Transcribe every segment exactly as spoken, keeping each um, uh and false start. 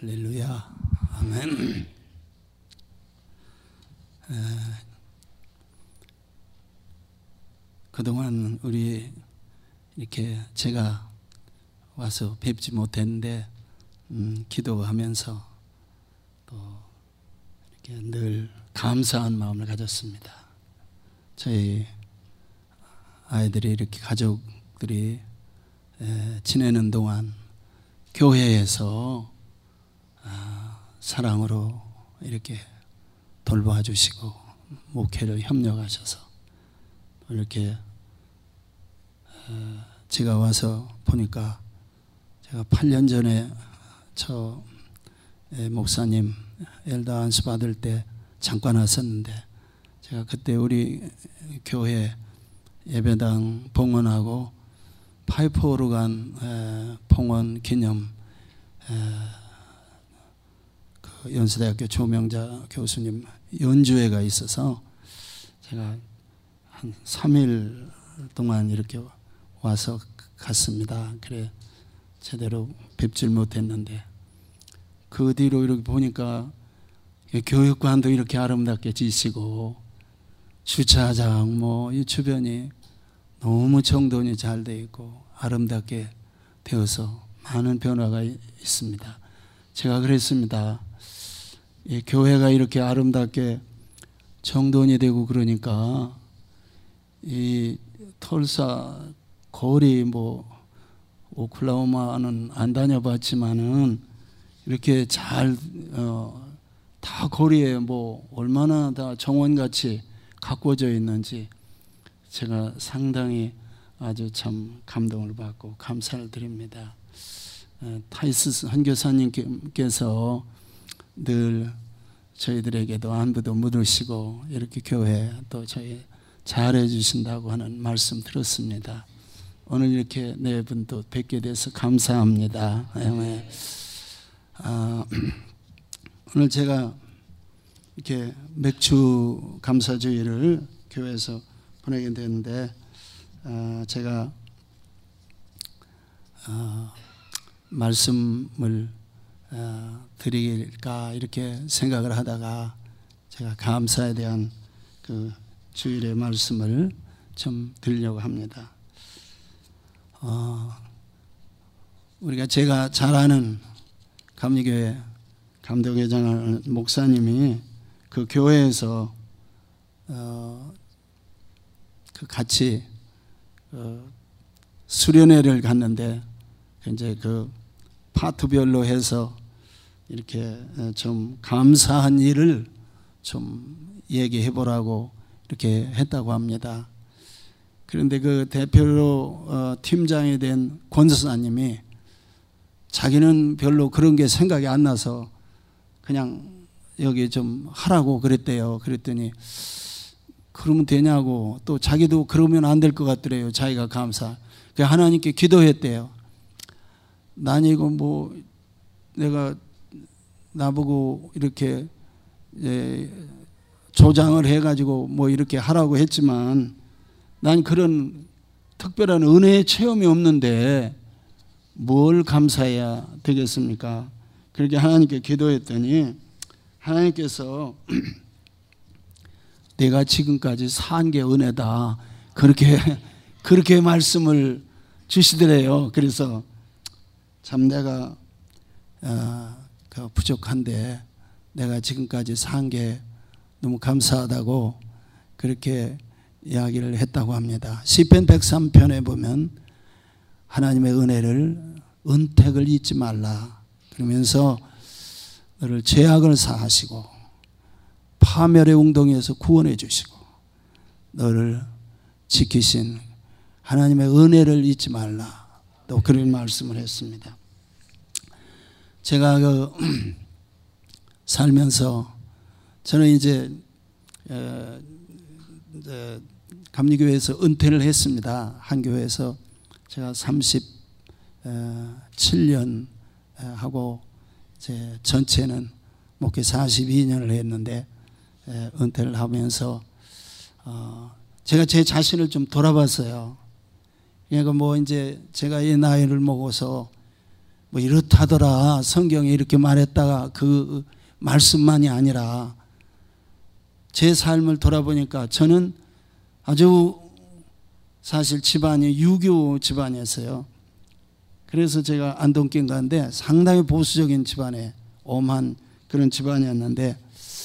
할렐루야. 아멘. 에, 그동안 우리 이렇게 제가 와서 뵙지 못했는데 음, 기도하면서 또 이렇게 늘 감사한 마음을 가졌습니다. 저희 아이들이 이렇게 가족들이 에, 지내는 동안 교회에서 아, 사랑으로 이렇게 돌봐주시고 목회를 협력하셔서 이렇게 어, 제가 와서 보니까 제가 팔 년 전에 저 목사님 엘더 안수 받을 때 잠깐 왔었는데 제가 그때 우리 교회 예배당 봉헌하고 파이프 오르간 봉헌 기념 그 연세대학교 조명자 교수님 연주회가 있어서 제가 한 삼 일 동안 이렇게 와서 갔습니다. 그래 제대로 뵙질 못했는데 그 뒤로 이렇게 보니까 교육관도 이렇게 아름답게 지시고 주차장 뭐 이 주변이 너무 정돈이 잘 되어 있고 아름답게 되어서 많은 변화가 있습니다. 제가 그랬습니다. 이 교회가 이렇게 아름답게 정돈이 되고 그러니까 이 털사 거리 뭐 오클라호마는 안 다녀봤지만은 이렇게 잘 어, 다 거리에 뭐 얼마나 다 정원같이 가꿔져 있는지 제가 상당히 아주 참 감동을 받고 감사를 드립니다. 타이스 선교사님께서 늘 저희들에게도 안부도 묻으시고 이렇게 교회 또 저희 잘해 주신다고 하는 말씀 들었습니다. 오늘 이렇게 네 분도 뵙게 돼서 감사합니다. 아, 오늘 제가 이렇게 맥주 감사주의를 교회에서 보내게 됐는데 어, 제가 어, 말씀을 어, 드릴까 이렇게 생각을 하다가 제가 감사에 대한 그 주일의 말씀을 좀 드리려고 합니다. 어, 우리가 제가 잘 아는 감리교회 감독회장 목사님이 그 교회에서 어, 그 같이 어, 수련회를 갔는데 이제 그 파트별로 해서 이렇게 좀 감사한 일을 좀 얘기해 보라고 이렇게 했다고 합니다. 그런데 그 대표로 어, 팀장이 된 권사님이 자기는 별로 그런 게 생각이 안 나서 그냥 여기 좀 하라고 그랬대요. 그랬더니 그러면 되냐고 또 자기도 그러면 안 될 것 같더래요. 자기가 감사. 그 하나님께 기도했대요. 난 이거 뭐 내가 나보고 이렇게 예, 조장을 해가지고 뭐 이렇게 하라고 했지만 난 그런 특별한 은혜의 체험이 없는데 뭘 감사해야 되겠습니까? 그렇게 하나님께 기도했더니 하나님께서 내가 지금까지 산 게 은혜다 그렇게 그렇게 말씀을 주시더래요. 그래서 참 내가 어, 그 부족한데 내가 지금까지 산 게 너무 감사하다고 그렇게 이야기를 했다고 합니다. 시편 백삼 편에 보면 하나님의 은혜를 은택을 잊지 말라 그러면서 너를 죄악을 사하시고 파멸의 웅덩이에서 구원해 주시고 너를 지키신 하나님의 은혜를 잊지 말라 또 그런 말씀을 했습니다. 제가 그 살면서 저는 이제 어, 이제 감리교회에서 은퇴를 했습니다. 한 교회에서 제가 삼십칠 년 하고 제 전체는 목회 사십이 년을 했는데 은퇴를 하면서 어, 제가 제 자신을 좀 돌아봤어요. 그러니까 뭐 이제 제가 이 나이를 먹어서 뭐 이렇다더라, 성경에 이렇게 말했다가 그 말씀만이 아니라 제 삶을 돌아보니까 저는 아주 사실 집안이 유교 집안이었어요. 그래서 제가 안동교인 가는데 상당히 보수적인 집안에 엄한 그런 집안이었는데,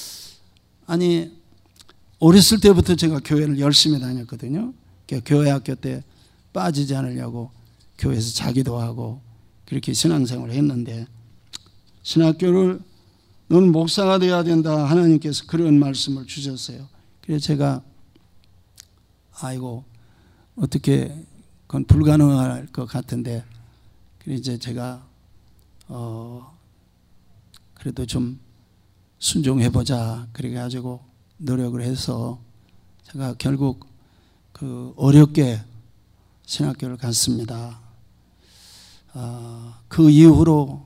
아니 어렸을 때부터 제가 교회를 열심히 다녔거든요. 교회 학교 때 빠지지 않으려고 교회에서 자기도 하고 그렇게 신앙생활을 했는데, 신학교를 너는 목사가 되어야 된다, 하나님께서 그런 말씀을 주셨어요. 그래서 제가 아이고 어떻게 그건 불가능할 것 같은데, 그래서 이제 제가 어 그래도 좀 순종해보자 그래가지고 노력을 해서 제가 결국 그 어렵게 신학교를 갔습니다. 어, 그 이후로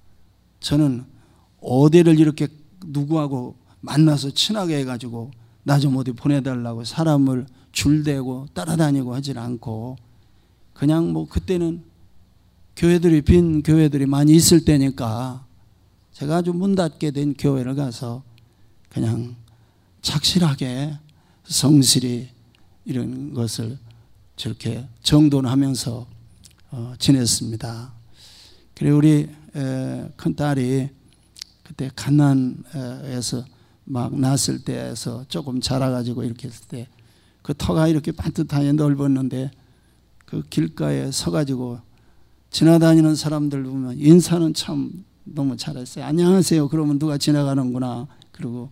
저는 어디를 이렇게 누구하고 만나서 친하게 해가지고 나 좀 어디 보내달라고 사람을 줄대고 따라다니고 하질 않고, 그냥 뭐 그때는 교회들이 빈 교회들이 많이 있을 때니까 제가 아주 문 닫게 된 교회를 가서 그냥 착실하게 성실히 이런 것을 저렇게 정돈하면서 어, 지냈습니다. 그리고 우리 큰 딸이 그때 갓난에서 막 낳았을 때에서 조금 자라가지고 이렇게 했을 때 그 터가 이렇게 반듯하게 넓었는데 그 길가에 서가지고 지나다니는 사람들 보면 인사는 참 너무 잘했어요. 안녕하세요. 그러면 누가 지나가는구나. 그리고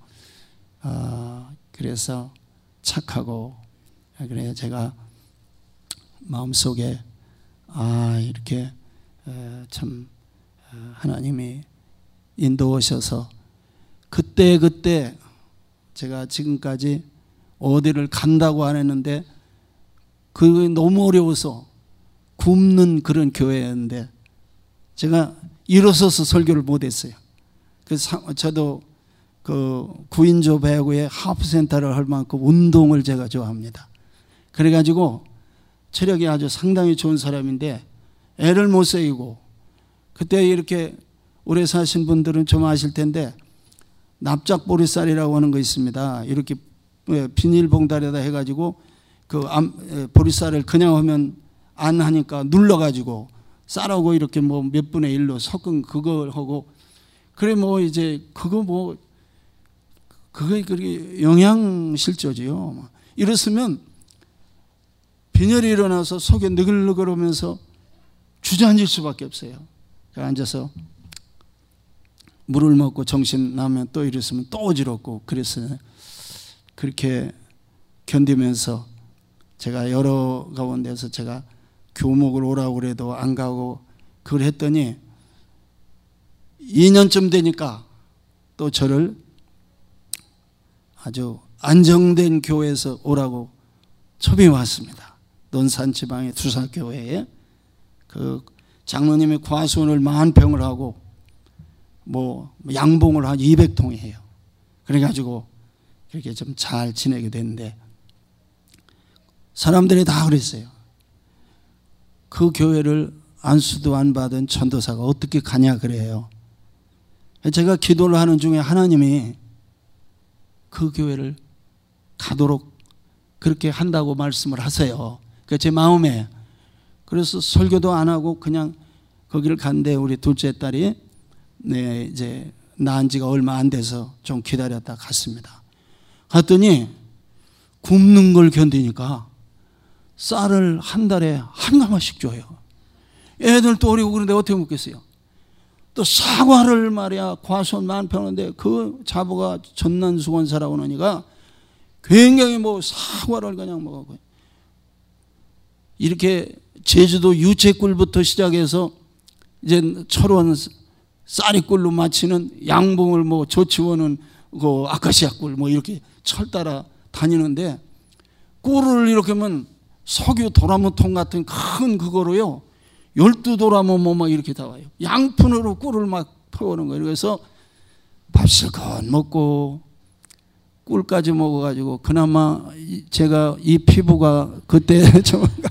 어, 그래서 착하고, 그래서 제가 마음속에 아 이렇게 참 하나님이 인도하셔서 그때 그때 제가 지금까지 어디를 간다고 안 했는데 그게 너무 어려워서 굶는 그런 교회였는데 제가 일어서서 설교를 못했어요. 그래서 저도 그 구인조 배구의 하프센터를 할 만큼 운동을 제가 좋아합니다. 그래가지고 체력이 아주 상당히 좋은 사람인데 애를 못 새기고, 그때 이렇게 오래 사신 분들은 좀 아실 텐데 납작보리쌀이라고 하는 거 있습니다. 이렇게 비닐봉다리에다 해가지고 그 보리쌀을 그냥 하면 안 하니까 눌러가지고 쌀하고 이렇게 뭐 몇 분의 일로 섞은 그걸 하고, 그래 뭐 이제 그거 뭐 그게 그게 영양실조지요. 이랬으면 빈혈이 일어나서 속에 느글느글하면서 주저앉을 수밖에 없어요. 앉아서 물을 먹고 정신 나면 또 이랬으면 또 어지럽고, 그래서 그렇게 견디면서 제가 여러 가운데서 제가 교목을 오라고 그래도 안 가고 그걸 했더니 이 년쯤 되니까 또 저를 아주 안정된 교회에서 오라고 첩이 왔습니다. 논산 지방의 두사교회에 그 장로님이 과수원을 만 평을 하고 뭐 양봉을 한 이백 통이 해요. 그래가지고 그렇게 좀 잘 지내게 됐는데 사람들이 다 그랬어요. 그 교회를 안수도 안 받은 전도사가 어떻게 가냐 그래요. 제가 기도를 하는 중에 하나님이 그 교회를 가도록 그렇게 한다고 말씀을 하세요. 그 제 마음에. 그래서 설교도 안 하고 그냥 거기를 간데 우리 둘째 딸이 네 이제 낳은 지가 얼마 안 돼서 좀 기다렸다 갔습니다. 갔더니 굶는 걸 견디니까 쌀을 한 달에 한 가마씩 줘요. 애들 또 어리고 그런데 어떻게 먹겠어요? 또 사과를 말이야 과수원 만평인데 그 자부가 전난수건사라고 하니까 굉장히 뭐 사과를 그냥 먹고, 이렇게 제주도 유채꿀부터 시작해서 이제 철원 쌀이꿀로 마치는 양봉을 뭐 조치원은 그 아카시아 꿀 뭐 이렇게 철 따라 다니는데 꿀을 이렇게 하면 석유 도라무통 같은 큰 그거로요 열두 도라무 뭐 막 이렇게 다 와요. 양푼으로 꿀을 막 퍼오는 거예요. 그래서 밥 실컷 먹고 꿀까지 먹어가지고 그나마 제가 이 피부가 그때 좀